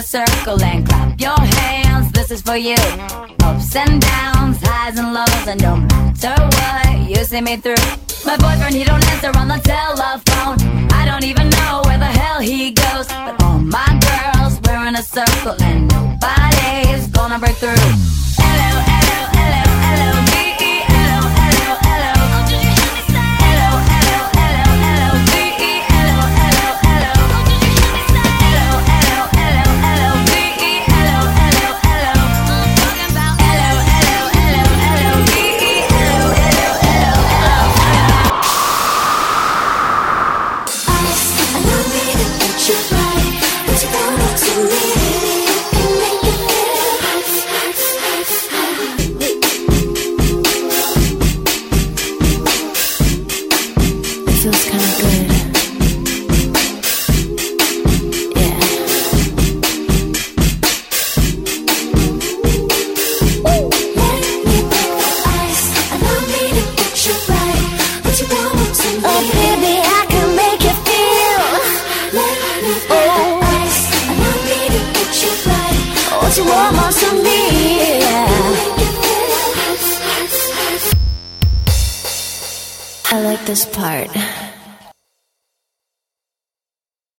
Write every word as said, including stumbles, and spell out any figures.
circle and clap your hands. This is for you. Ups and downs, highs and lows, and no matter what you see me through. My boyfriend, he don't answer on the telephone. I don't even know where the hell he goes. But all my girls, we're in a circle and nobody's gonna break through. Hello, hello, hello, hello, B E L O, hello, hello. Oh, did you hear me say? Hello, hello, hello, hello, B E L O, hello, hello. Oh, did you hear me say? Hello, hello, hello, hello, B E L O, hello, hello. I'm talking about hello, hello, hello, hello, B E L O, hello, hello, hello, hello. I know me to get you right, but you want to me and make it feel hot, hot, hot, hot. It feels kind of good. Yeah. Let me break the ice. I know me to get you right, but you want to me. Oh baby, I can make you feel. Let me break the ice. I know me to get you right. What you want most of me, yeah. I like this part.